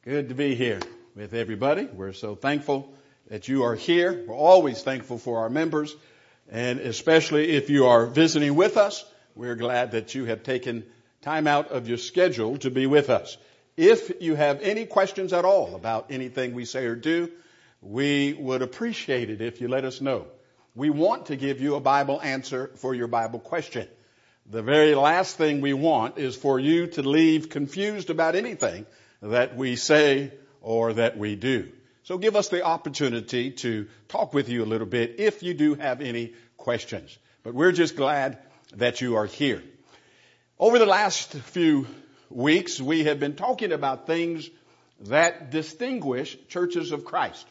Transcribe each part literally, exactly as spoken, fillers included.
Good to be here with everybody. We're so thankful that you are here. We're always thankful for our members, and especially if you are visiting with us, we're glad that you have taken time out of your schedule to be with us. If you have any questions at all about anything we say or do, we would appreciate it if you let us know. We want to give you a Bible answer for your Bible question. The very last thing we want is for you to leave confused about anything that we say or that we do. So give us the opportunity to talk with you a little bit if you do have any questions. But we're just glad that you are here. Over the last few weeks, we have been talking about things that distinguish churches of Christ.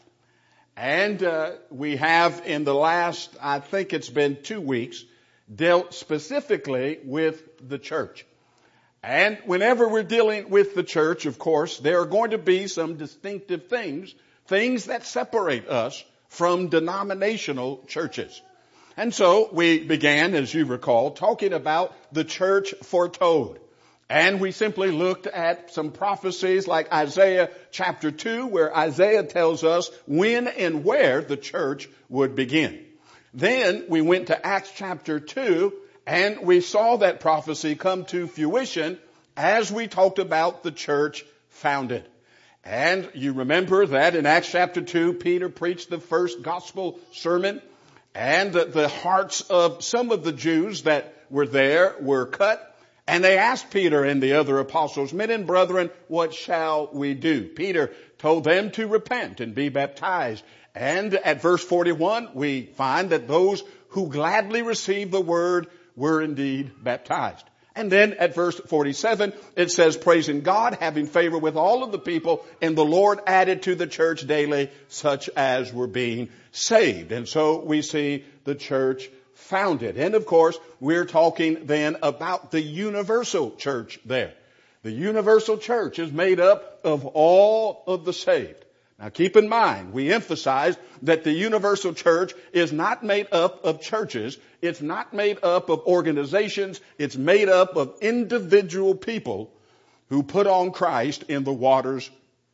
And uh, we have in the last, I think it's been two weeks, dealt specifically with the church. And whenever we're dealing with the church, of course, there are going to be some distinctive things, things that separate us from denominational churches. And so we began, as you recall, talking about the church foretold. And we simply looked at some prophecies like Isaiah chapter two, where Isaiah tells us when and where the church would begin. Then we went to Acts chapter two, and we saw that prophecy come to fruition as we talked about the church founded. And you remember that in Acts chapter two, Peter preached the first gospel sermon, and the hearts of some of the Jews that were there were cut. And they asked Peter and the other apostles, "Men and brethren, what shall we do?" Peter told them to repent and be baptized. And at verse forty-one, we find that those who gladly received the word were indeed baptized. And then at verse forty-seven, it says, "Praising God, having favor with all of the people, and the Lord added to the church daily such as were being saved." And so we see the church founded. And of course, we're talking then about the universal church there. The universal church is made up of all of the saved. Now keep in mind, we emphasize that the universal church is not made up of churches. It's not made up of organizations. It's made up of individual people who put on Christ in the waters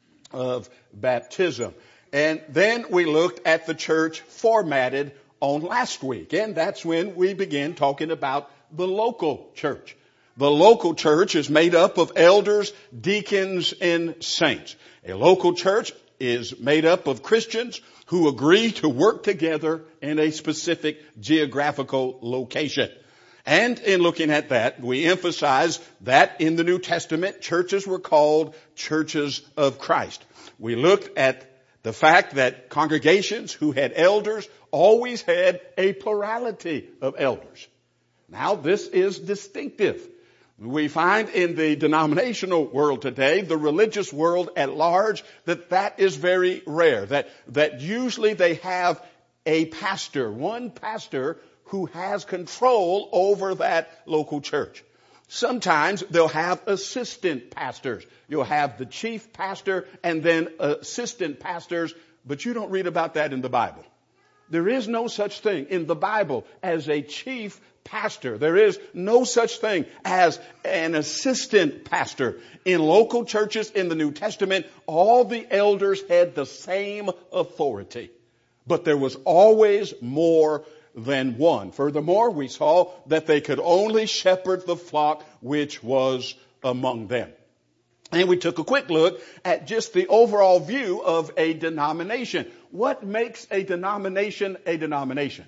of baptism. And then we looked at the church formatted on last week. And that's when we began talking about the local church. The local church is made up of elders, deacons, and saints. A local church is made up of Christians who agree to work together in a specific geographical location. And in looking at that, we emphasize that in the New Testament, churches were called churches of Christ. We looked at the fact that congregations who had elders always had a plurality of elders. Now, this is distinctive. We find in the denominational world today, the religious world at large, that that is very rare. That, that usually they have a pastor, one pastor who has control over that local church. Sometimes they'll have assistant pastors. You'll have the chief pastor and then assistant pastors, but you don't read about that in the Bible. There is no such thing in the Bible as a chief pastor. There is no such thing as an assistant pastor. In local churches in the New Testament, all the elders had the same authority, but there was always more than one. Furthermore, we saw that they could only shepherd the flock which was among them. And we took a quick look at just the overall view of a denomination. What makes a denomination a denomination?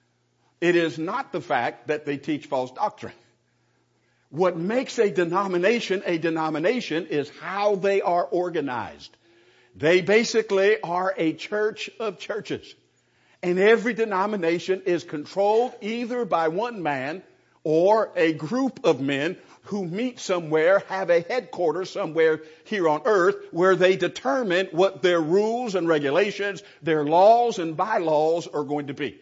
It is not the fact that they teach false doctrine. What makes a denomination a denomination is how they are organized. They basically are a church of churches. And every denomination is controlled either by one man or a group of men who meet somewhere, have a headquarters somewhere here on earth where they determine what their rules and regulations, their laws and bylaws are going to be.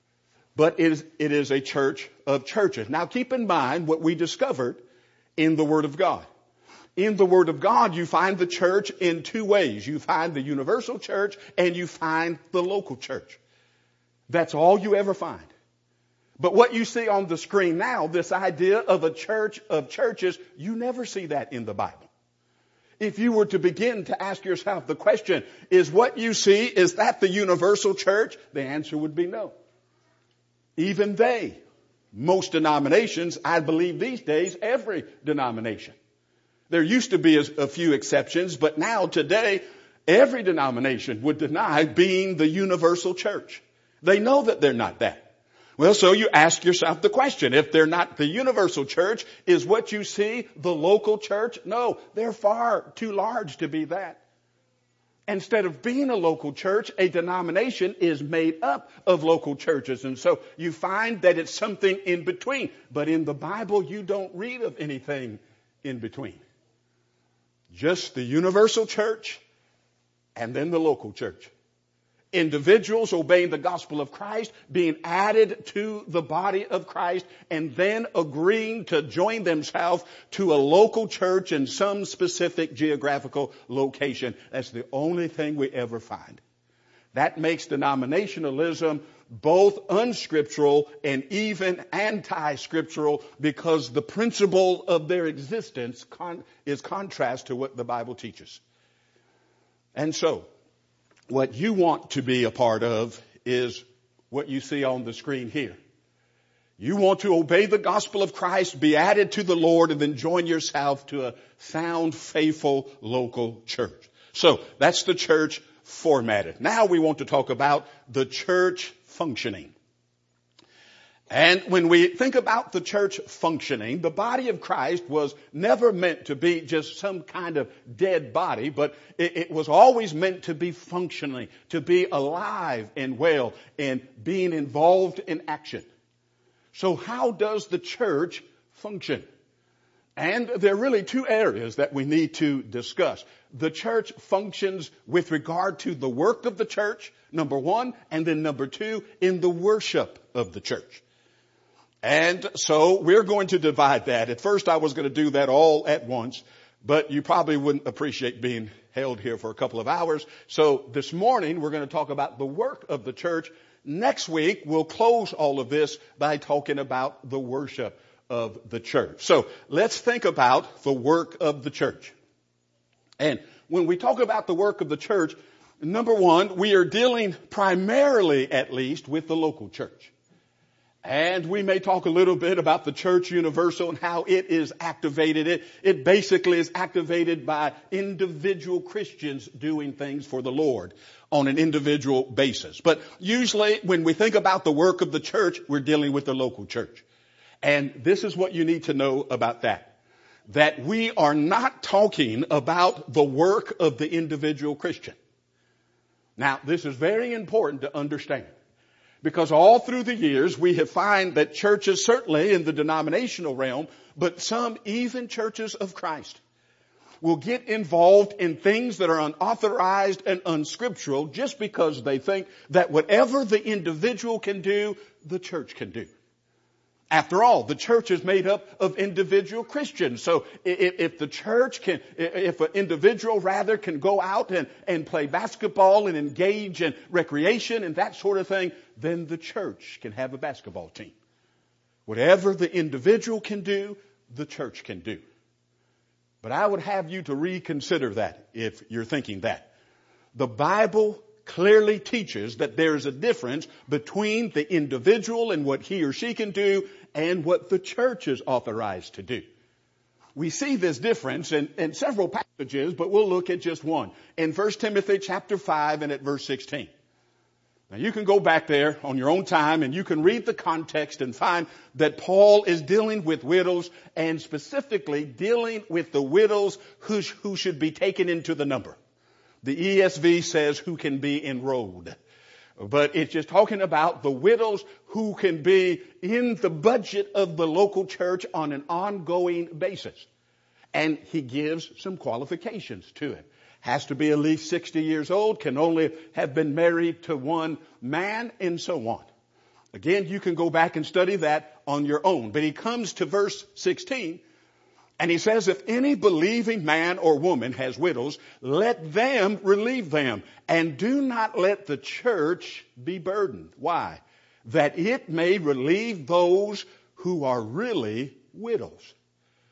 But it is, it is a church of churches. Now keep in mind what we discovered in the Word of God. In the Word of God, you find the church in two ways. You find the universal church and you find the local church. That's all you ever find. But what you see on the screen now, this idea of a church of churches, you never see that in the Bible. If you were to begin to ask yourself the question, is what you see, is that the universal church? The answer would be no. Even they, most denominations, I believe these days, every denomination. There used to be a, a few exceptions, but now today, every denomination would deny being the universal church. They know that they're not that. Well, so you ask yourself the question, if they're not the universal church, is what you see the local church? No, they're far too large to be that. Instead of being a local church, a denomination is made up of local churches. And so you find that it's something in between. But in the Bible, you don't read of anything in between. Just the universal church and then the local church. Individuals obeying the gospel of Christ, being added to the body of Christ, and then agreeing to join themselves to a local church in some specific geographical location. That's the only thing we ever find. That makes denominationalism both unscriptural and even anti-scriptural, because the principle of their existence con- is contrast to what the Bible teaches. And so, what you want to be a part of is what you see on the screen here. You want to obey the gospel of Christ, be added to the Lord, and then join yourself to a sound, faithful local church. So that's the church formatted. Now we want to talk about the church functioning. And when we think about the church functioning, the body of Christ was never meant to be just some kind of dead body, but it, it was always meant to be functioning, to be alive and well and being involved in action. So how does the church function? And there are really two areas that we need to discuss. The church functions with regard to the work of the church, number one, and then number two, in the worship of the church. And so we're going to divide that. At first I was going to do that all at once, but you probably wouldn't appreciate being held here for a couple of hours. So this morning we're going to talk about the work of the church. Next week we'll close all of this by talking about the worship of the church. So let's think about the work of the church. And when we talk about the work of the church, number one, we are dealing primarily, at least, with the local church. And we may talk a little bit about the church universal and how it is activated. It, it basically is activated by individual Christians doing things for the Lord on an individual basis. But usually when we think about the work of the church, we're dealing with the local church. And this is what you need to know about that. That we are not talking about the work of the individual Christian. Now, this is very important to understand. Because all through the years, we have found that churches, certainly in the denominational realm, but some even churches of Christ, will get involved in things that are unauthorized and unscriptural just because they think that whatever the individual can do, the church can do. After all, the church is made up of individual Christians. So if, if the church can, if an individual rather can go out and, and play basketball and engage in recreation and that sort of thing, then the church can have a basketball team. Whatever the individual can do, the church can do. But I would have you to reconsider that if you're thinking that. The Bible clearly teaches that there is a difference between the individual and what he or she can do and what the church is authorized to do. We see this difference in, in several passages, but we'll look at just one. In First Timothy chapter five and at verse sixteen. Now you can go back there on your own time and you can read the context and find that Paul is dealing with widows and specifically dealing with the widows who, who should be taken into the number. The E S V says who can be enrolled. But it's just talking about the widows who can be in the budget of the local church on an ongoing basis. And he gives some qualifications to it. Has to be at least sixty years old, can only have been married to one man, and so on. Again, you can go back and study that on your own. But he comes to verse sixteen, and he says, if any believing man or woman has widows, let them relieve them, and do not let the church be burdened. Why? That it may relieve those who are really widows.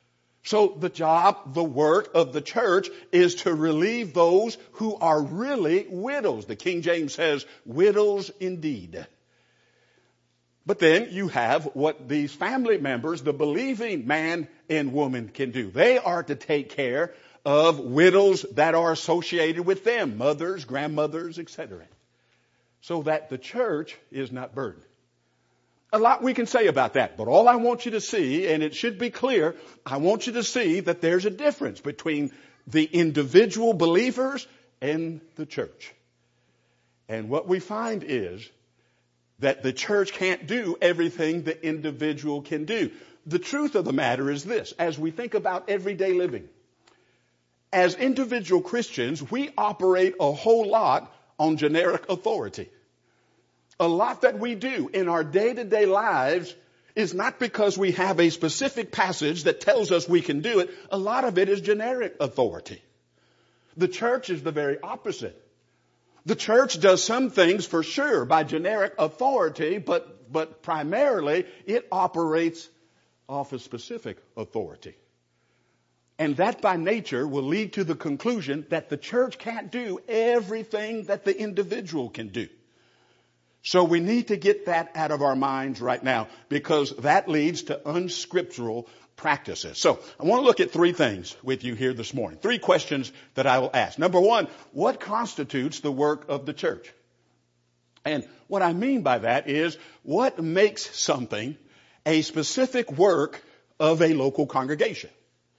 So the job, the work of the church is to relieve those who are really widows. The King James says, widows indeed. But then you have what these family members, the believing man and woman, can do. They are to take care of widows that are associated with them, mothers, grandmothers, et cetera, so that the church is not burdened. A lot we can say about that, but all I want you to see, and it should be clear, I want you to see that there's a difference between the individual believers and the church. And what we find is that the church can't do everything the individual can do. The truth of the matter is this: as we think about everyday living, as individual Christians, we operate a whole lot on generic authority. A lot that we do in our day-to-day lives is not because we have a specific passage that tells us we can do it. A lot of it is generic authority. The church is the very opposite. The church does some things for sure by generic authority, but, but primarily it operates off a specific authority. And that by nature will lead to the conclusion that the church can't do everything that the individual can do. So we need to get that out of our minds right now, because that leads to unscriptural practices. So I want to look at three things with you here this morning. Three questions that I will ask. Number one, what constitutes the work of the church? And what I mean by that is, what makes something a specific work of a local congregation?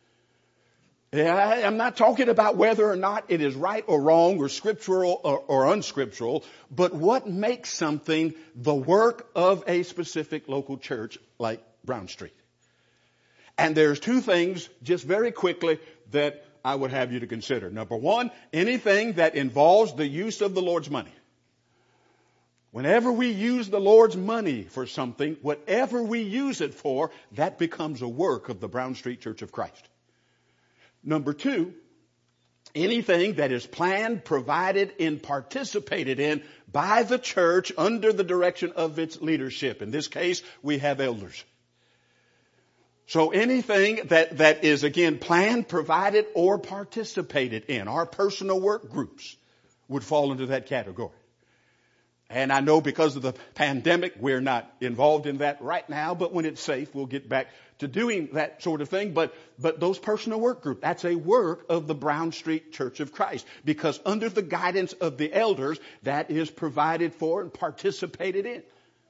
I'm not talking about whether or not it is right or wrong or scriptural or, or unscriptural, but what makes something the work of a specific local church like Brown Street. And there's two things, just very quickly, that I would have you to consider. Number one, anything that involves the use of the Lord's money. Whenever we use the Lord's money for something, whatever we use it for, that becomes a work of the Brown Street Church of Christ. Number two, anything that is planned, provided, and participated in by the church under the direction of its leadership. In this case, we have elders. So anything that, that is, again, planned, provided, or participated in, our personal work groups would fall into that category. And I know because of the pandemic, we're not involved in that right now, but when it's safe, we'll get back to doing that sort of thing. But, but those personal work groups, that's a work of the Brown Street Church of Christ, because under the guidance of the elders, that is provided for and participated in.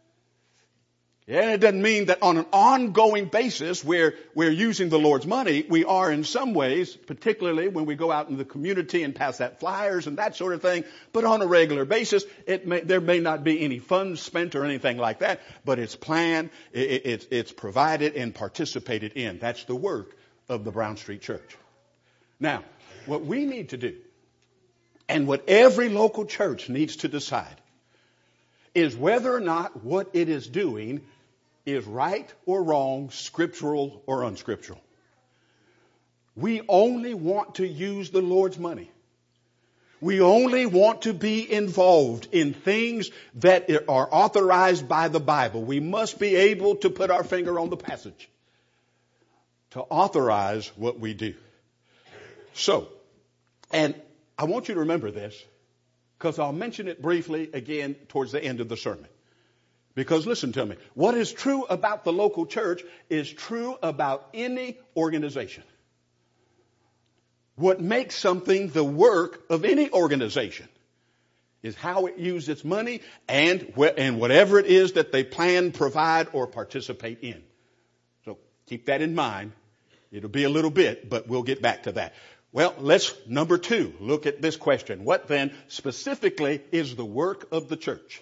And it doesn't mean that on an ongoing basis we're, we're using the Lord's money. We are in some ways, particularly when we go out in the community and pass out flyers and that sort of thing. But on a regular basis, it may, there may not be any funds spent or anything like that, but it's planned, it, it, it's provided and participated in. That's the work of the Brown Street Church. Now, what we need to do, and what every local church needs to decide, is whether or not what it is doing is right or wrong, scriptural or unscriptural. We only want to use the Lord's money. We only want to be involved in things that are authorized by the Bible. We must be able to put our finger on the passage to authorize what we do. So, and I want you to remember this, because I'll mention it briefly again towards the end of the sermon. Because listen to me, what is true about the local church is true about any organization. What makes something the work of any organization is how it uses its money and, wh- and whatever it is that they plan, provide, or participate in. So keep that in mind. It'll be a little bit, but we'll get back to that. Well, let's, number two, look at this question. What then specifically is the work of the church?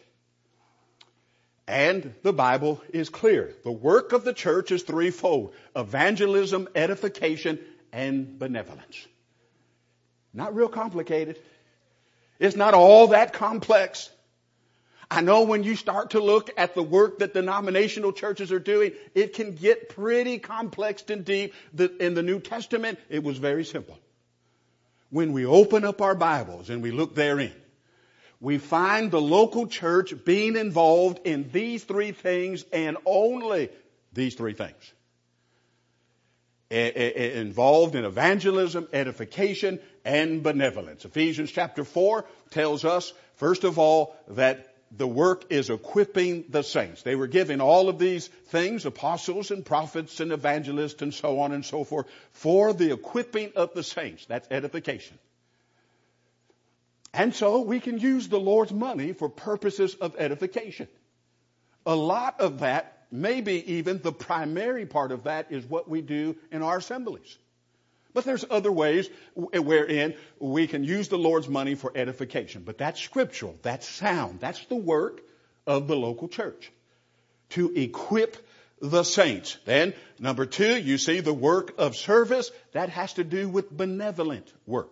And the Bible is clear. The work of the church is threefold: evangelism, edification, and benevolence. Not real complicated. It's not all that complex. I know when you start to look at the work that denominational churches are doing, it can get pretty complex and deep. In the New Testament, it was very simple. When we open up our Bibles and we look therein, we find the local church being involved in these three things and only these three things. involved in evangelism, edification, and benevolence. Ephesians chapter four tells us, first of all, that the work is equipping the saints. They were given all of these things, apostles and prophets and evangelists and so on and so forth, for the equipping of the saints. That's edification. And so we can use the Lord's money for purposes of edification. A lot of that, maybe even the primary part of that, is what we do in our assemblies. But there's other ways wherein we can use the Lord's money for edification. But that's scriptural. That's sound. That's the work of the local church, to equip the saints. Then, number two, you see the work of service. That has to do with benevolent work.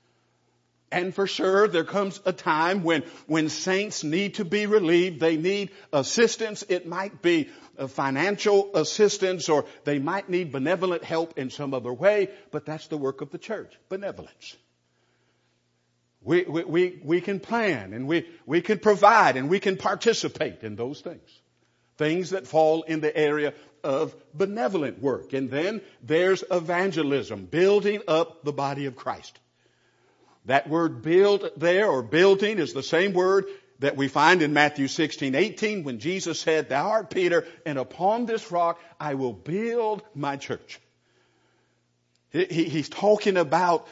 And for sure, there comes a time when, when saints need to be relieved. They need assistance. It might be a financial assistance, or they might need benevolent help in some other way. But that's the work of the church, benevolence. We, we, we, we can plan, and we, we can provide, and we can participate in those things. Things that fall in the area of benevolent work. And then there's evangelism, building up the body of Christ. That word build there, or building, is the same word that we find in Matthew sixteen eighteen when Jesus said, "Thou art Peter, and upon this rock I will build my church." He, he, he's talking about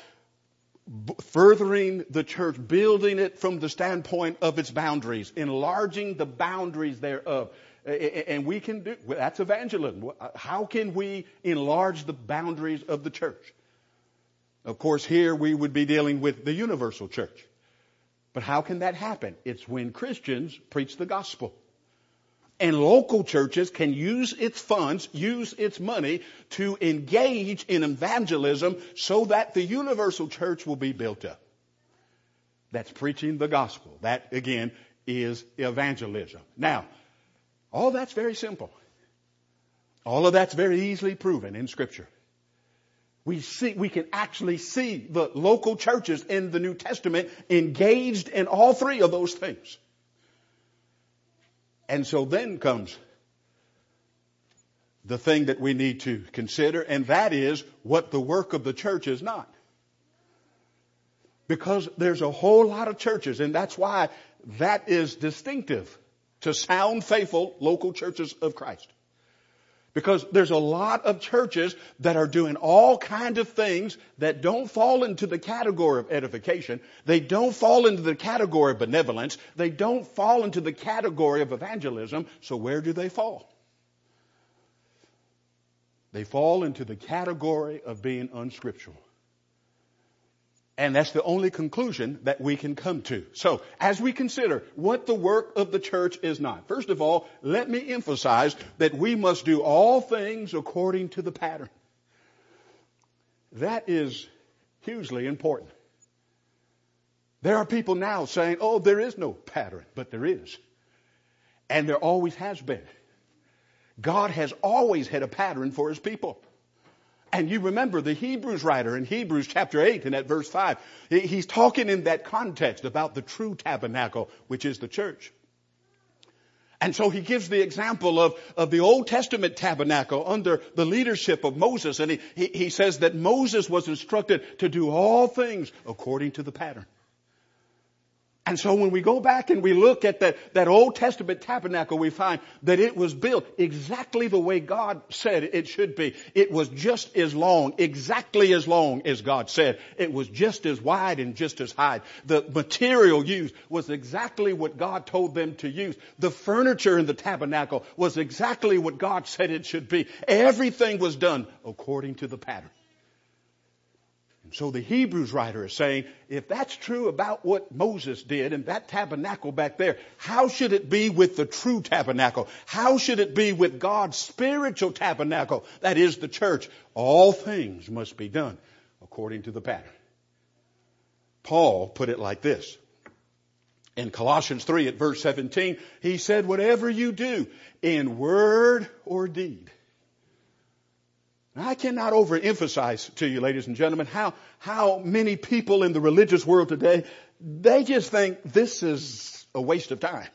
furthering the church, building it from the standpoint of its boundaries, enlarging the boundaries thereof. And we can do, that's evangelism. How can we enlarge the boundaries of the church? Of course, here we would be dealing with the universal church. But how can that happen? It's when Christians preach the gospel. And local churches can use its funds, use its money to engage in evangelism so that the universal church will be built up. That's preaching the gospel. That, again, is evangelism. Now, all that's very simple. All of that's very easily proven in Scripture. We see, we can actually see the local churches in the New Testament engaged in all three of those things. And so then comes the thing that we need to consider, and that is what the work of the church is not. Because there's a whole lot of churches, and that's why that is distinctive to sound, faithful local churches of Christ. Because there's a lot of churches that are doing all kinds of things that don't fall into the category of edification. They don't fall into the category of benevolence. They don't fall into the category of evangelism. So where do they fall? They fall into the category of being unscriptural. And that's the only conclusion that we can come to. So, as we consider what the work of the church is not, first of all, let me emphasize that we must do all things according to the pattern. That is hugely important. There are people now saying, oh, there is no pattern, but there is. And there always has been. God has always had a pattern for His people. And you remember the Hebrews writer in Hebrews chapter eight and at verse five. He's talking in that context about the true tabernacle, which is the church. And so he gives the example of, of the Old Testament tabernacle under the leadership of Moses. And he, he, he says that Moses was instructed to do all things according to the pattern. And so when we go back and we look at that, that Old Testament tabernacle, we find that it was built exactly the way God said it should be. It was just as long, exactly as long as God said. It was just as wide and just as high. The material used was exactly what God told them to use. The furniture in the tabernacle was exactly what God said it should be. Everything was done according to the pattern. So the Hebrews writer is saying, if that's true about what Moses did in that tabernacle back there, how should it be with the true tabernacle? How should it be with God's spiritual tabernacle? That is the church. All things must be done according to the pattern. Paul put it like this. In Colossians three at verse seventeen, he said, whatever you do in word or deed. I cannot overemphasize to you, ladies and gentlemen, how, how many people in the religious world today, they just think this is a waste of time.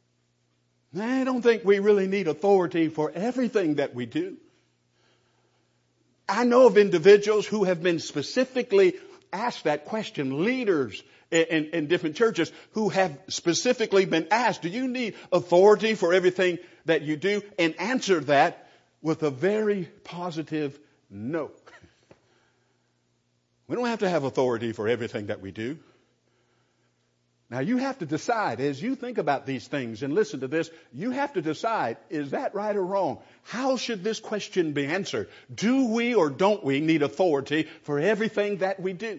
I don't think we really need authority for everything that we do. I know of individuals who have been specifically asked that question, leaders in, in, in different churches who have specifically been asked, do you need authority for everything that you do? And answer that with a very positive no. We don't have to have authority for everything that we do. Now you have to decide as you think about these things and listen to this, you have to decide, is that right or wrong? How should this question be answered? Do we or don't we need authority for everything that we do?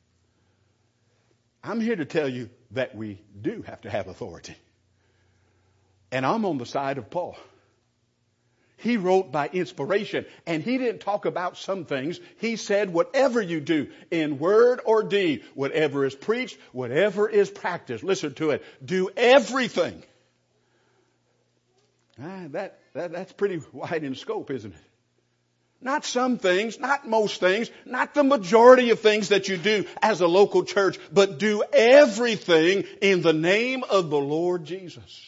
I'm here to tell you that we do have to have authority. And I'm on the side of Paul. He wrote by inspiration, and he didn't talk about some things. He said, whatever you do in word or deed, whatever is preached, whatever is practiced, listen to it, do everything. Ah, that, that, that's pretty wide in scope, isn't it? Not some things, not most things, not the majority of things that you do as a local church, but do everything in the name of the Lord Jesus.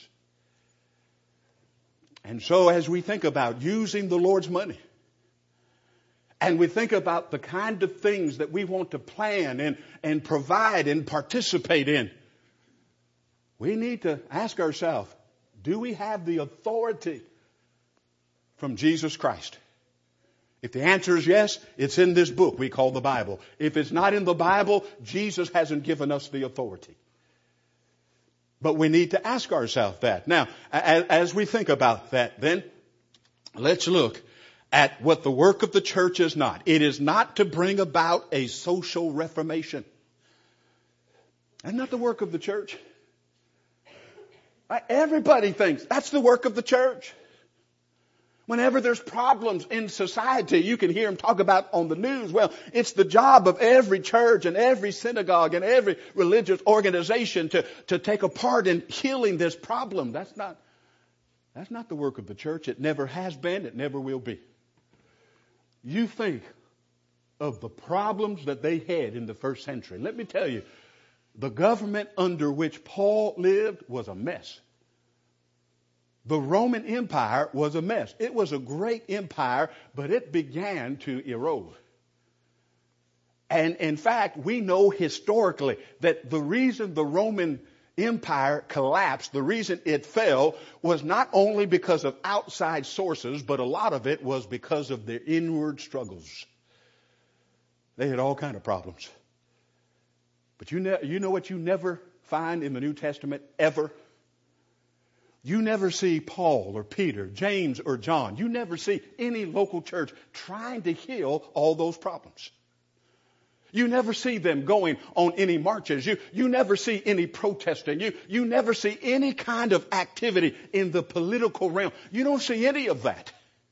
And so as we think about using the Lord's money, and we think about the kind of things that we want to plan and, and provide and participate in, we need to ask ourselves, do we have the authority from Jesus Christ? If the answer is yes, it's in this book we call the Bible. If it's not in the Bible, Jesus hasn't given us the authority. But we need to ask ourselves that. Now, as we think about that, then, let's look at what the work of the church is not. It is not to bring about a social reformation. That's not the work of the church. Everybody thinks that's the work of the church. Whenever there's problems in society, you can hear them talk about on the news. Well, it's the job of every church and every synagogue and every religious organization to, to take a part in healing this problem. That's not, that's not the work of the church. It never has been. It never will be. You think of the problems that they had in the first century. Let me tell you, the government under which Paul lived was a mess. The Roman Empire was a mess. It was a great empire, but it began to erode. And in fact, we know historically that the reason the Roman Empire collapsed, the reason it fell, was not only because of outside sources, but a lot of it was because of their inward struggles. They had all kinds of problems. But you know, you know what you never find in the New Testament ever? You never see Paul or Peter, James or John. You never see any local church trying to heal all those problems. You never see them going on any marches. You, you never see any protesting. You, you never see any kind of activity in the political realm. You don't see any of that.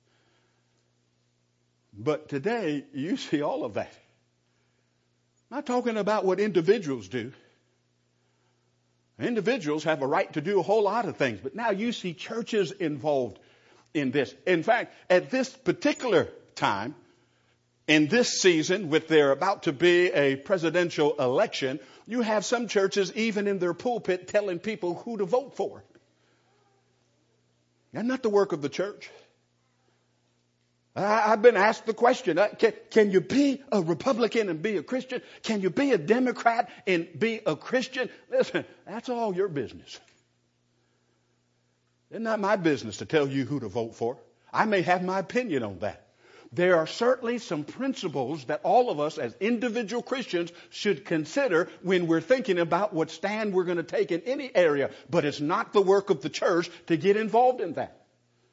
But today, you see all of that. I'm not talking about what individuals do. Individuals have a right to do a whole lot of things, but now you see churches involved in this. In fact, at this particular time, in this season, with there about to be a presidential election, you have some churches even in their pulpit telling people who to vote for. That's not the work of the church. I've been asked the question, can, can you be a Republican and be a Christian? Can you be a Democrat and be a Christian? Listen, that's all your business. It's not my business to tell you who to vote for. I may have my opinion on that. There are certainly some principles that all of us as individual Christians should consider when we're thinking about what stand we're going to take in any area. But it's not the work of the church to get involved in that.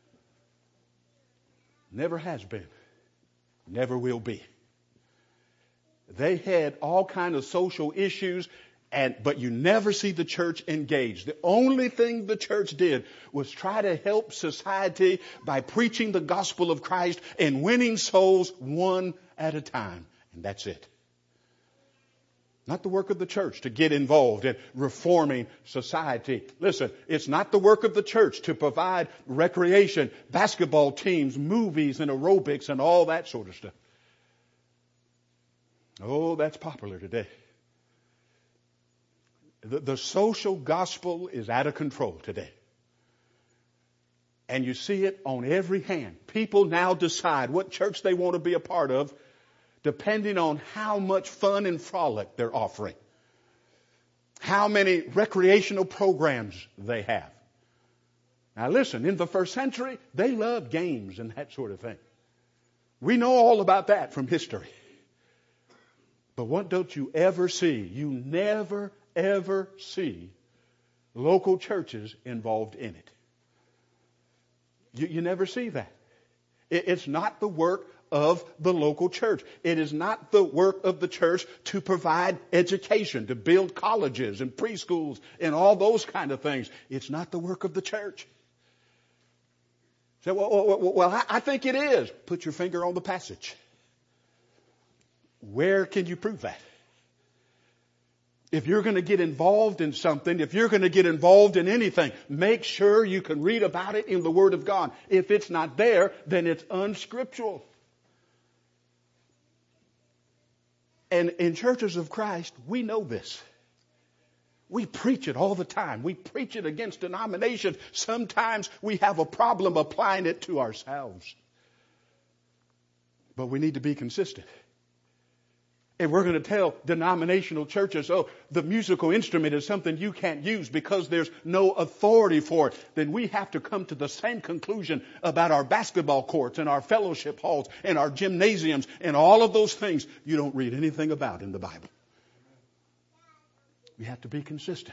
Never has been. Never will be. They had all kinds of social issues, and but you never see the church engaged. The only thing the church did was try to help society by preaching the gospel of Christ and winning souls one at a time. And that's it. Not the work of the church to get involved in reforming society. Listen, it's not the work of the church to provide recreation, basketball teams, movies and aerobics and all that sort of stuff. Oh, that's popular today. The, the social gospel is out of control today. And you see it on every hand. People now decide what church they want to be a part of depending on how much fun and frolic they're offering. How many recreational programs they have. Now listen, in the first century, they loved games and that sort of thing. We know all about that from history. But what don't you ever see? You never, ever see local churches involved in it. You, you never see that. It, it's not the work of the local church. It is not the work of the church to provide education, to build colleges and preschools and all those kind of things. It's not the work of the church. So, well, well, well I think it is. Put your finger on the passage. Where can you prove that? If you're going to get involved in something, if you're going to get involved in anything, make sure you can read about it in the Word of God. If it's not there, then it's unscriptural. And in churches of Christ, we know this. We preach it all the time. We preach it against denominations. Sometimes we have a problem applying it to ourselves. But we need to be consistent. If we're going to tell denominational churches, oh, the musical instrument is something you can't use because there's no authority for it, then we have to come to the same conclusion about our basketball courts and our fellowship halls and our gymnasiums and all of those things you don't read anything about in the Bible. We have to be consistent.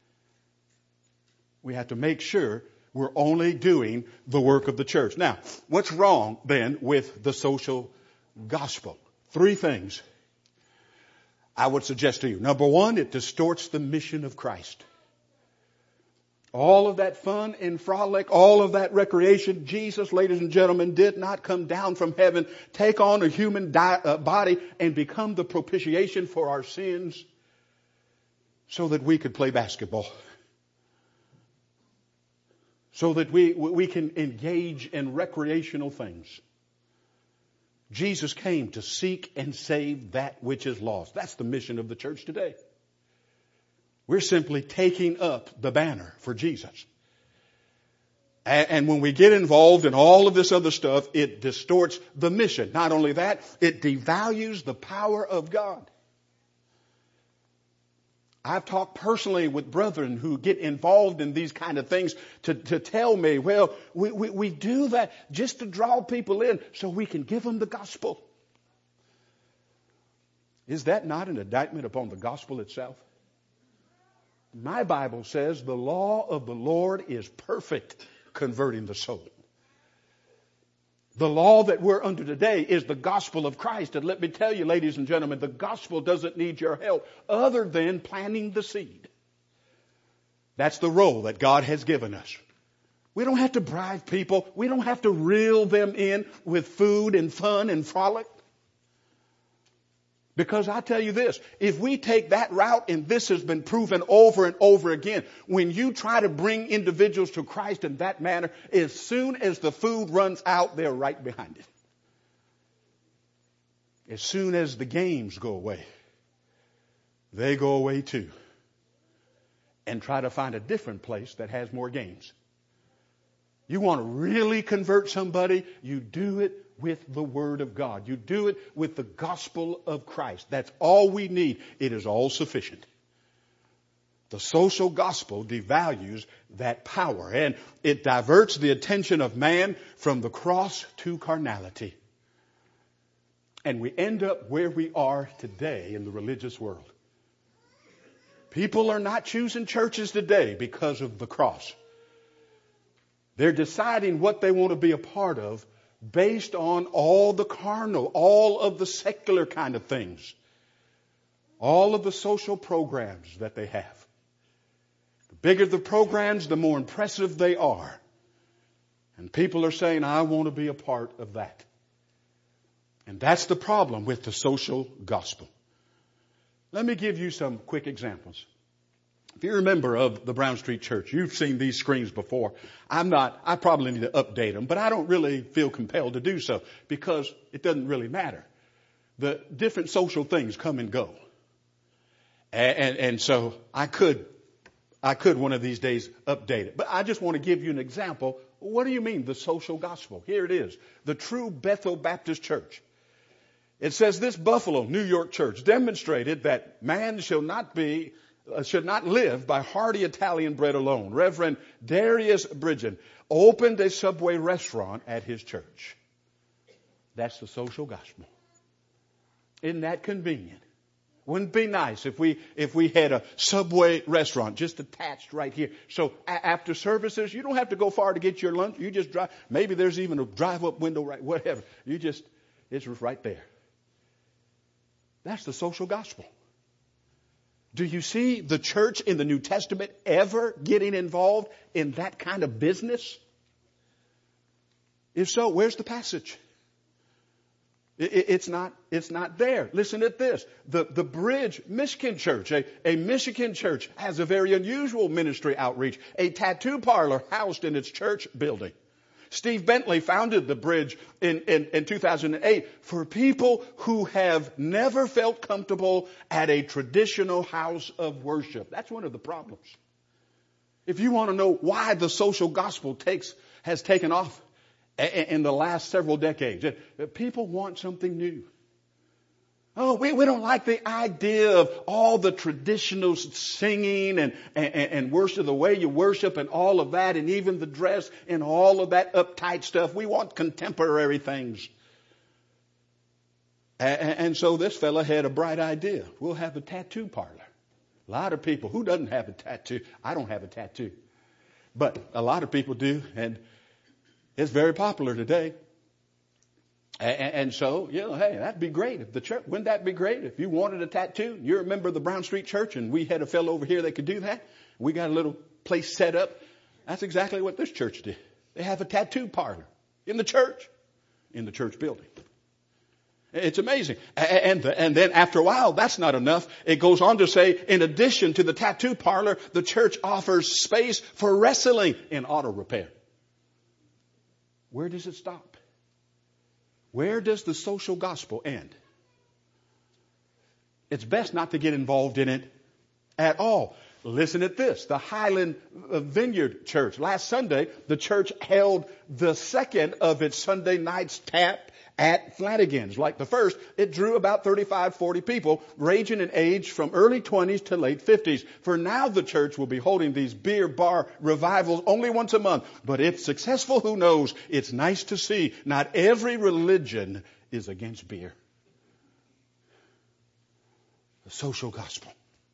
We have to make sure we're only doing the work of the church. Now, what's wrong then with the social gospel? Three things I would suggest to you. Number one, it distorts the mission of Christ. All of that fun and frolic, all of that recreation, Jesus, ladies and gentlemen, did not come down from heaven, take on a human di- uh, body and become the propitiation for our sins so that we could play basketball. So that we, we can engage in recreational things. Jesus came to seek and save that which is lost. That's the mission of the church today. We're simply taking up the banner for Jesus. And when we get involved in all of this other stuff, it distorts the mission. Not only that, it devalues the power of God. I've talked personally with brethren who get involved in these kind of things to, to tell me, well, we, we, we do that just to draw people in so we can give them the gospel. Is that not an indictment upon the gospel itself? My Bible says the law of the Lord is perfect, converting the soul. The law that we're under today is the gospel of Christ. And let me tell you, ladies and gentlemen, the gospel doesn't need your help other than planting the seed. That's the role that God has given us. We don't have to bribe people. We don't have to reel them in with food and fun and frolic. Because I tell you this, if we take that route, and this has been proven over and over again, when you try to bring individuals to Christ in that manner, as soon as the food runs out, they're right behind it. As soon as the games go away, they go away too. And try to find a different place that has more games. You want to really convert somebody, you do it with the Word of God. You do it with the gospel of Christ. That's all we need. It is all sufficient. The social gospel devalues that power, and it diverts the attention of man from the cross to carnality. And we end up where we are today in the religious world. People are not choosing churches today because of the cross. They're deciding what they want to be a part of based on all the carnal, all of the secular kind of things, all of the social programs that they have. The bigger the programs, the more impressive they are. And people are saying, I want to be a part of that. And that's the problem with the social gospel. Let me give you some quick examples. If you're a member of the Brown Street Church, you've seen these screens before. I'm not, I probably need to update them, but I don't really feel compelled to do so because it doesn't really matter. The different social things come and go. And, and, and so I could, I could one of these days update it. But I just want to give you an example What do you mean, the social gospel? Here it is. The true Bethel Baptist Church. It says this Buffalo, New York church demonstrated that man shall not be, uh, should not live by hearty Italian bread alone. Reverend Darius Bridgen opened a Subway restaurant at his church. That's the social gospel. Isn't that convenient? Wouldn't it be nice if we if we had a Subway restaurant just attached right here? So a- after services, you don't have to go far to get your lunch. You just drive. Maybe there's even a drive-up window, right? Whatever. You just, it's right there. That's the social gospel. Do you see the church in the New Testament ever getting involved in that kind of business? If so, where's the passage? It's not, it's not there. Listen to this. The, the Bridge Michigan Church, a, a Michigan church, has a very unusual ministry outreach. A tattoo parlor housed in its church building. Steve Bentley founded the Bridge in, in, in two thousand eight for people who have never felt comfortable at a traditional house of worship. That's one of the problems. If you want to know why the social gospel takes, has taken off in the last several decades, people want something new. Oh, we, we don't like the idea of all the traditional singing and, and, and worship, the way you worship and all of that, and even the dress and all of that uptight stuff. We want contemporary things. And, and so this fella had a bright idea. We'll have a tattoo parlor. A lot of people, who doesn't have a tattoo? I don't have a tattoo. But a lot of people do, and it's very popular today. And, and so, you know, hey, that'd be great if the church, wouldn't that be great if you wanted a tattoo? You're a member of the Brown Street Church and we had a fellow over here that could do that. We got a little place set up. That's exactly what this church did. They have a tattoo parlor in the church, in the church building. It's amazing. And, and then after a while, that's not enough. It goes on to say, in addition to the tattoo parlor, the church offers space for wrestling and auto repair. Where does it stop? Where does the social gospel end? It's best not to get involved in it at all. Listen at this. The Highland Vineyard Church. Last Sunday, the church held the second of its Sunday nights tap at Flanagan's. Like the first, it drew about thirty-five, forty people, ranging in age from early twenties to late fifties. For now, the church will be holding these beer bar revivals only once a month. But if successful, who knows? It's nice to see not every religion is against beer. The social gospel.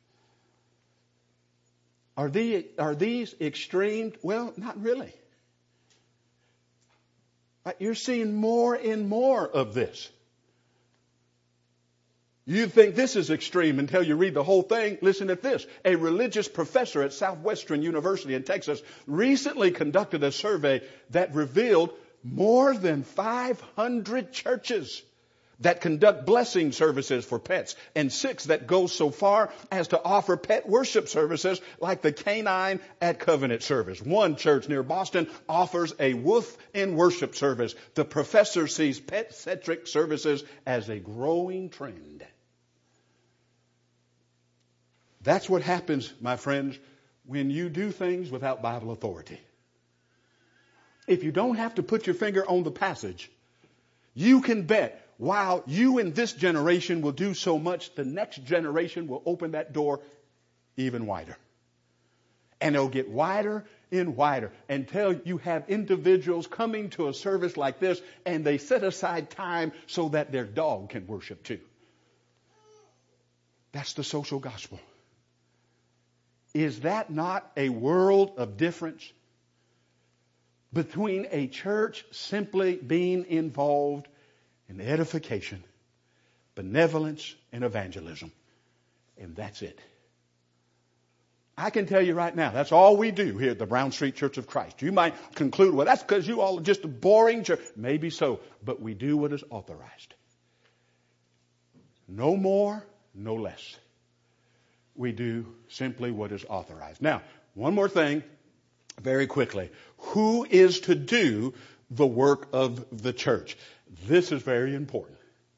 Are, the, are these extreme? Well, not really. You're seeing more and more of this. You think this is extreme until you read the whole thing. Listen to this. A religious professor at Southwestern University in Texas recently conducted a survey that revealed more than five hundred churches that conduct blessing services for pets, and six that go so far as to offer pet worship services like the canine at Covenant service. One church near Boston offers a wolf in worship service. The professor sees pet-centric services as a growing trend. That's what happens, my friends, when you do things without Bible authority. If you don't have to put your finger on the passage, you can bet while you in this generation will do so much, the next generation will open that door even wider. And it'll get wider and wider until you have individuals coming to a service like this and they set aside time so that their dog can worship too. That's the social gospel. Is that not a world of difference between a church simply being involved in edification, benevolence, and evangelism? And that's it. I can tell you right now, that's all we do here at the Brown Street Church of Christ. You might conclude, well, that's because you all are just a boring church. Maybe so, but we do what is authorized. No more, no less. We do simply what is authorized. Now, one more thing, very quickly. Who is to do the work of the church? This is very important.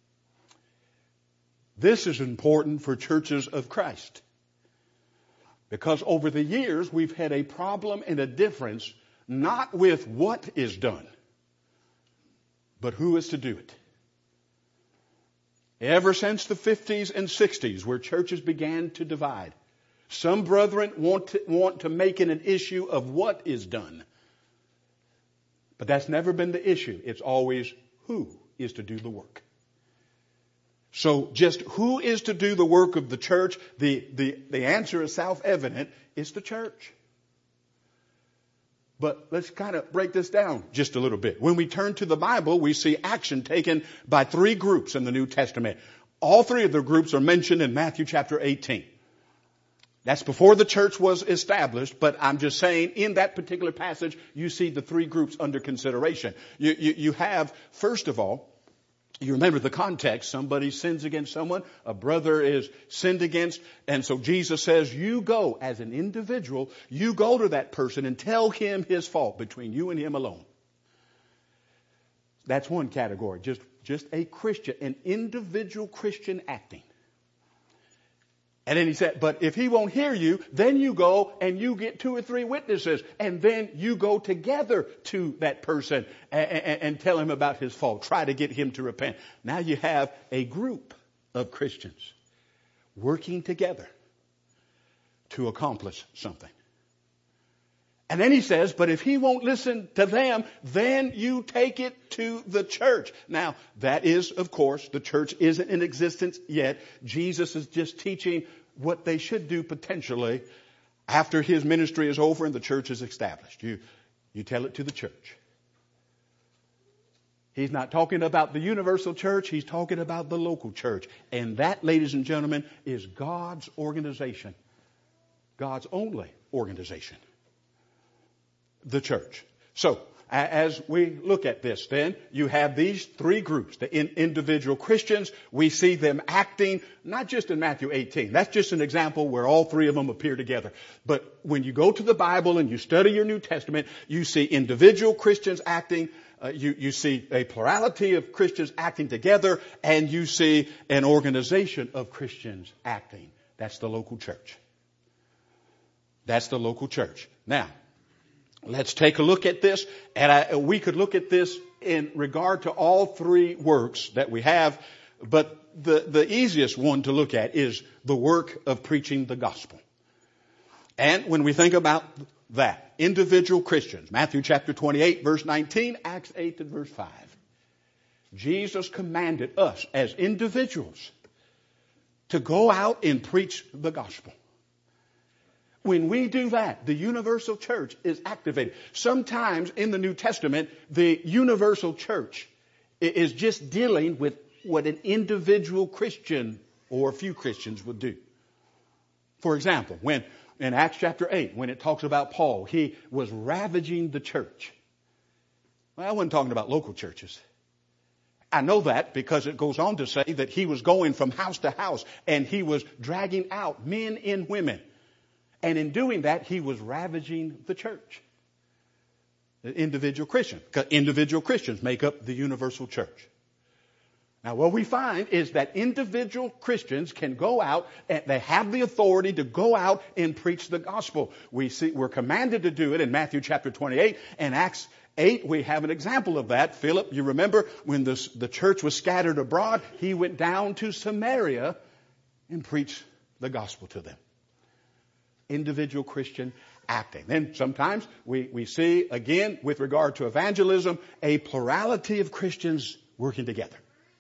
This is important for churches of Christ. Because over the years, we've had a problem and a difference not with what is done, but who is to do it. Ever since the fifties and sixties, where churches began to divide, some brethren want to, want to make it an issue of what is done. But that's never been the issue. It's always who is to do the work. So just who is to do the work of the church, the, the, the answer is self-evident. It's the church. But let's kind of break this down just a little bit. When we turn to the Bible, we see action taken by three groups in the New Testament. All three of the groups are mentioned in Matthew chapter eighteen. That's before the church was established, but I'm just saying in that particular passage, you see the three groups under consideration. You, you, you have, first of all, you remember the context. Somebody sins against someone. A brother is sinned against. And so Jesus says, you go as an individual, you go to that person and tell him his fault between you and him alone. That's one category. Just, just a Christian, an individual Christian acting. And then he said, but if he won't hear you, then you go and you get two or three witnesses. And then you go together to that person and, and, and tell him about his fault. Try to get him to repent. Now you have a group of Christians working together to accomplish something. And then he says, but if he won't listen to them, then you take it to the church. Now, that is, of course, the church isn't in existence yet. Jesus is just teaching what they should do potentially after his ministry is over and the church is established. You, you tell it to the church. He's not talking about the universal church. He's talking about the local church. And that, ladies and gentlemen, is God's organization. God's only organization. The church. So, as we look at this, then, you have these three groups. The in individual Christians, we see them acting, not just in Matthew eighteen. That's just an example where all three of them appear together. But when you go to the Bible and you study your New Testament, you see individual Christians acting, uh, you, you see a plurality of Christians acting together, and you see an organization of Christians acting. That's the local church. That's the local church. Now, let's take a look at this, and I, we could look at this in regard to all three works that we have, but the, the easiest one to look at is the work of preaching the gospel. And when we think about that, individual Christians, Matthew chapter twenty-eight, verse nineteen, Acts eight and verse five, Jesus commanded us as individuals to go out and preach the gospel. When we do that, the universal church is activated. Sometimes in the New Testament, the universal church is just dealing with what an individual Christian or a few Christians would do. For example, when in Acts chapter eight, when it talks about Paul, he was ravaging the church. Well, I wasn't talking about local churches. I know that because it goes on to say that he was going from house to house and he was dragging out men and women. And in doing that, he was ravaging the church. The individual Christian. Because individual Christians make up the universal church. Now, what we find is that individual Christians can go out and they have the authority to go out and preach the gospel. We see, we're commanded to do it in Matthew chapter twenty-eight. And Acts eight, we have an example of that. Philip, you remember when this, the church was scattered abroad, he went down to Samaria and preached the gospel to them. Individual Christian acting. Then sometimes we, we see, again, with regard to evangelism, a plurality of Christians working together.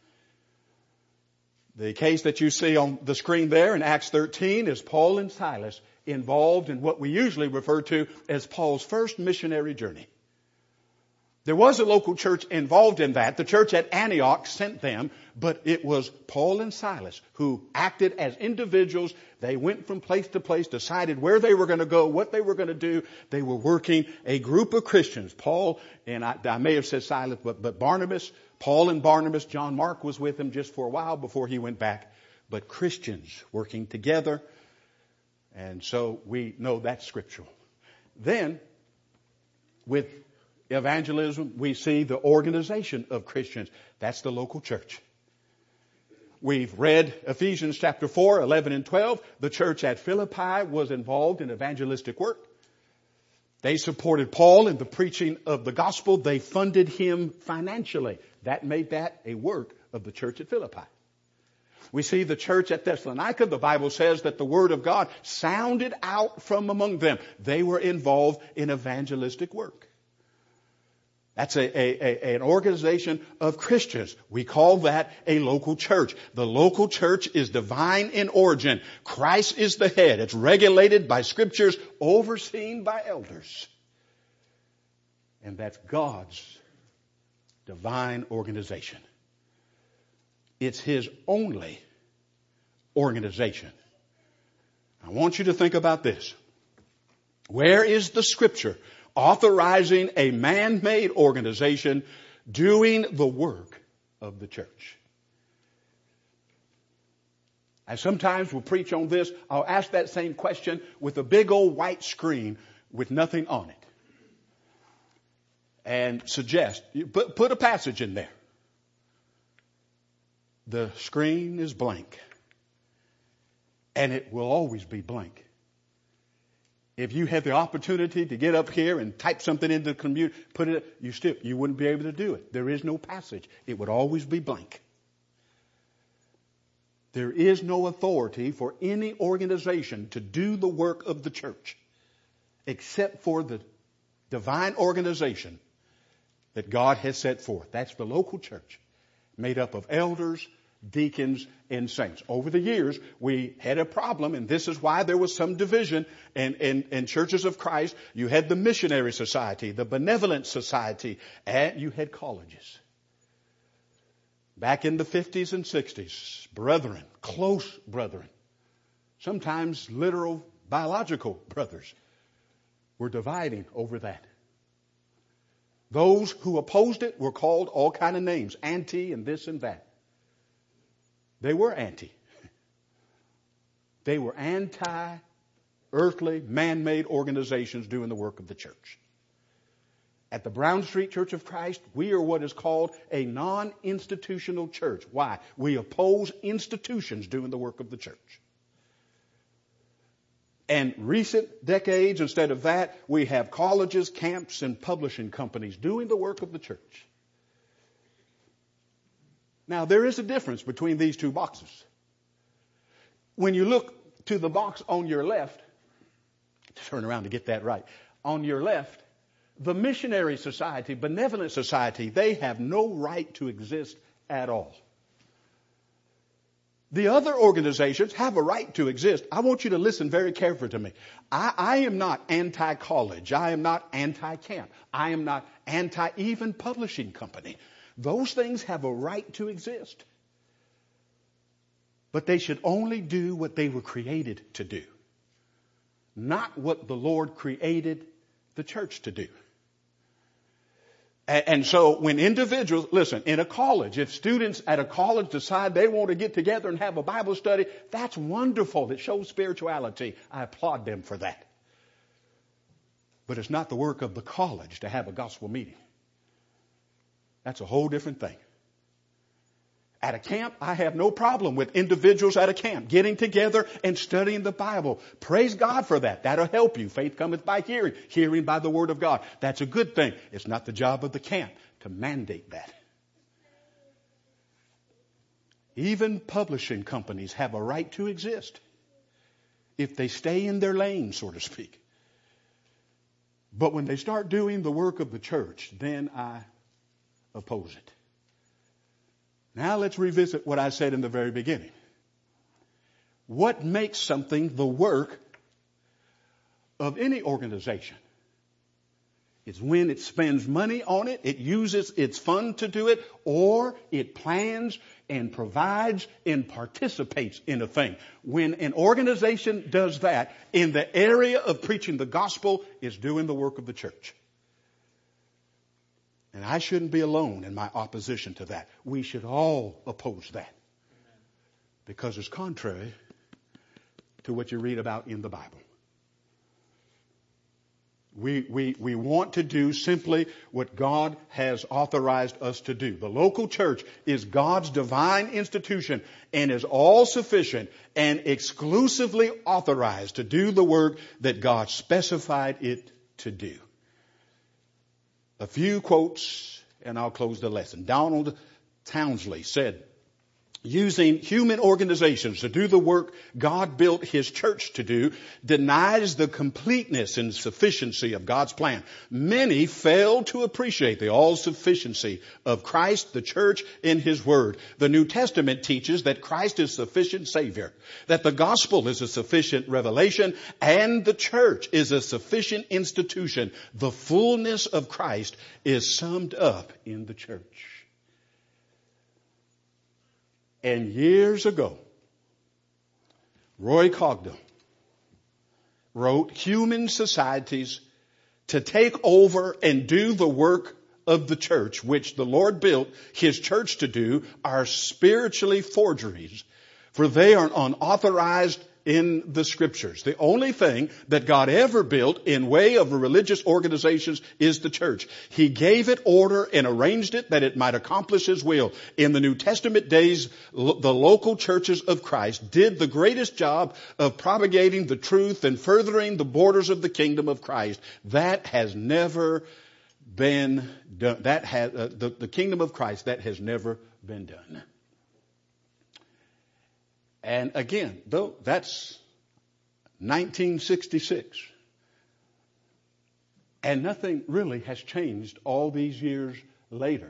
The case that you see on the screen there in Acts thirteen is Paul and Silas involved in what we usually refer to as Paul's first missionary journey. There was a local church involved in that. The church at Antioch sent them, but it was Paul and Silas who acted as individuals. They went from place to place, decided where they were going to go, what they were going to do. They were working a group of Christians. Paul, and I, I may have said Silas, but, but Barnabas, Paul and Barnabas, John Mark was with them just for a while before he went back. But Christians working together. And so we know that's scriptural. Then, with evangelism, we see the organization of Christians. That's the local church. We've read Ephesians chapter four, eleven and twelve. The church at Philippi was involved in evangelistic work. They supported Paul in the preaching of the gospel. They funded him financially. That made that a work of the church at Philippi. We see the church at Thessalonica. The Bible says that the word of God sounded out from among them. They were involved in evangelistic work. That's a, a, a, an organization of Christians. We call that a local church. The local church is divine in origin. Christ is the head. It's regulated by scriptures, overseen by elders. And that's God's divine organization. It's His only organization. I want you to think about this. Where is the scripture authorizing a man-made organization doing the work of the church? I sometimes will preach on this. I'll ask that same question with a big old white screen with nothing on it. And suggest, put, put a passage in there. The screen is blank. And it will always be blank. If you had the opportunity to get up here and type something into the computer, put it, you still, you wouldn't be able to do it. There is no passage. It would always be blank. There is no authority for any organization to do the work of the church except for the divine organization that God has set forth. That's the local church, made up of elders, deacons, and saints. Over the years, we had a problem, and this is why there was some division in, in, in churches of Christ. You had the missionary society, the benevolent society, and you had colleges. Back in the fifties and sixties, brethren, close brethren, sometimes literal biological brothers, were dividing over that. Those who opposed it were called all kind of names, anti and this and that. They were anti. They were anti-earthly, man-made organizations doing the work of the church. At the Brown Street Church of Christ, we are what is called a non-institutional church. Why? We oppose institutions doing the work of the church. And recent decades, instead of that, we have colleges, camps, and publishing companies doing the work of the church. Now, there is a difference between these two boxes. When you look to the box on your left, turn around to get that right, on your left, the missionary society, benevolent society, they have no right to exist at all. The other organizations have a right to exist. I want you to listen very carefully to me. I, I am not anti-college. I am not anti-camp. I am not anti-even publishing company. Those things have a right to exist. But they should only do what they were created to do. Not what the Lord created the church to do. And so when individuals, listen, in a college, if students at a college decide they want to get together and have a Bible study, that's wonderful. It shows spirituality. I applaud them for that. But it's not the work of the college to have a gospel meeting. That's a whole different thing. At a camp, I have no problem with individuals at a camp getting together and studying the Bible. Praise God for that. That'll help you. Faith cometh by hearing, hearing by the word of God. That's a good thing. It's not the job of the camp to mandate that. Even publishing companies have a right to exist if they stay in their lane, so to speak. But when they start doing the work of the church, then I oppose it. Now let's revisit what I said in the very beginning. What makes something the work of any organization? It's when it spends money on it, it uses its fund to do it, or it plans and provides and participates in a thing. When an organization does that, in the area of preaching the gospel, is doing the work of the church. And I shouldn't be alone in my opposition to that. We should all oppose that. Because it's contrary to what you read about in the Bible. We, we, we want to do simply what God has authorized us to do. The local church is God's divine institution and is all sufficient and exclusively authorized to do the work that God specified it to do. A few quotes and I'll close the lesson. Donald Townsley said, using human organizations to do the work God built His church to do denies the completeness and sufficiency of God's plan. Many fail to appreciate the all-sufficiency of Christ, the church, in His Word. The New Testament teaches that Christ is sufficient Savior, that the gospel is a sufficient revelation, and the church is a sufficient institution. The fullness of Christ is summed up in the church. And years ago, Roy Cogdell wrote, human societies to take over and do the work of the church, which the Lord built His church to do, are spiritually forgeries, for they are unauthorized in the Scriptures. The only thing that God ever built in way of religious organizations is the church. He gave it order and arranged it that it might accomplish His will. In the New Testament days, lo- the local churches of Christ did the greatest job of propagating the truth and furthering the borders of the kingdom of Christ. That has never been done. That has, uh, the, the kingdom of Christ, that has never been done. And again, though that's nineteen sixty-six. And nothing really has changed all these years later.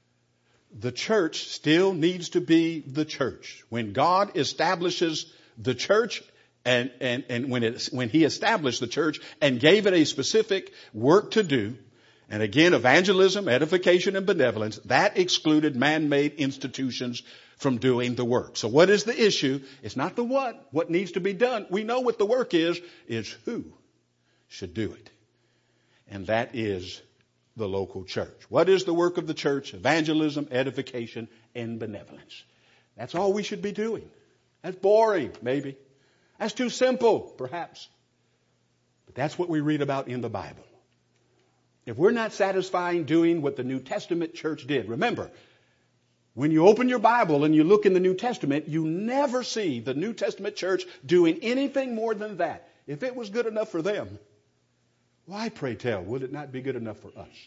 The church still needs to be the church. When God establishes the church and, and, and when it, when He established the church and gave it a specific work to do, and again, evangelism, edification, and benevolence, that excluded man-made institutions from doing the work. So what is the issue? It's not the what, what needs to be done. We know what the work is, is who should do it. And that is the local church. What is the work of the church? Evangelism, edification, and benevolence. That's all we should be doing. That's boring, maybe. That's too simple, perhaps. But that's what we read about in the Bible. If we're not satisfying doing what the New Testament church did, remember, when you open your Bible and you look in the New Testament, you never see the New Testament church doing anything more than that. If it was good enough for them, why, pray tell, would it not be good enough for us?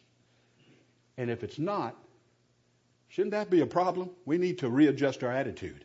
And if it's not, shouldn't that be a problem? We need to readjust our attitude.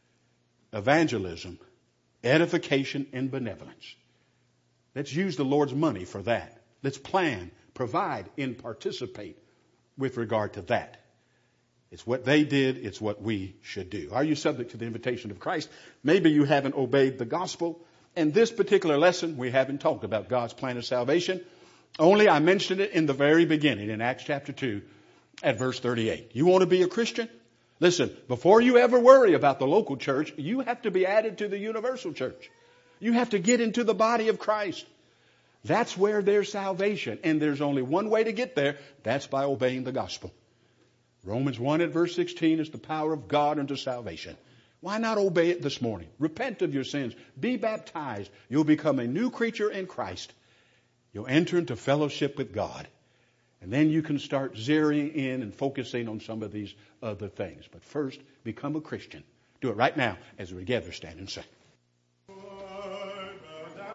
Evangelism, edification, and benevolence. Let's use the Lord's money for that. Let's plan, provide, and participate with regard to that. It's what they did. It's what we should do. Are you subject to the invitation of Christ? Maybe you haven't obeyed the gospel. In this particular lesson, we haven't talked about God's plan of salvation. Only I mentioned it in the very beginning in Acts chapter two at verse thirty-eight. You want to be a Christian? Listen, before you ever worry about the local church, you have to be added to the universal church. You have to get into the body of Christ. That's where there's salvation. And there's only one way to get there. That's by obeying the gospel. Romans one at verse sixteen is the power of God unto salvation. Why not obey it this morning? Repent of your sins. Be baptized. You'll become a new creature in Christ. You'll enter into fellowship with God. And then you can start zeroing in and focusing on some of these other things. But first, become a Christian. Do it right now as we together stand and sing.